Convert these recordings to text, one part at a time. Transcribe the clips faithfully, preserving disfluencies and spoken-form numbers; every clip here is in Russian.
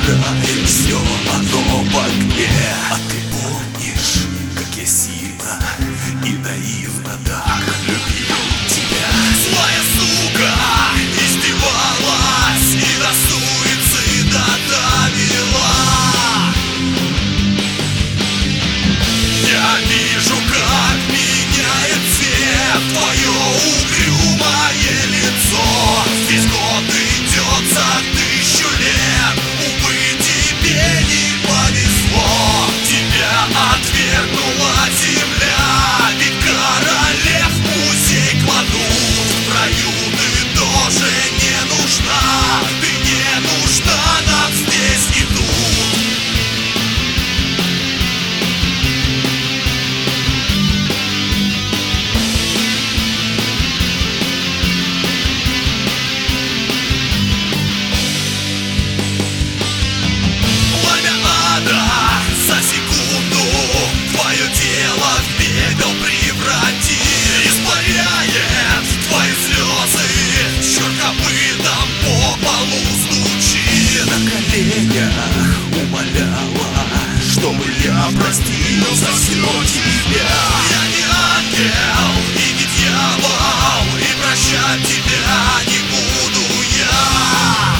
сжигает все оно в огне. А ты помнишь, как я сильно и наивно так любил тебя? Злая сука издевалась и до суицида довела. Я вижу, как меняет цвет твое угрюмое лицо. Здесь год идет за тысячу лет, увы, тебе не повезло. Тебя отвергнула земля, ведь королев в музей кладут. В раю ты тоже не нужна, ты не нужна нам здесь и тут. За секунду твое тело в пепел превратит, испаряет твои слезы, черт копытом по полу стучит. На коленях умоляла, чтобы я простил за все тебя. Я не ангел и не дьявол, и прощать тебя не буду я.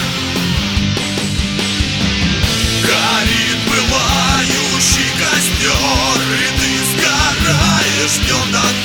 Горит пылающий костер, и ты сгораешь днем до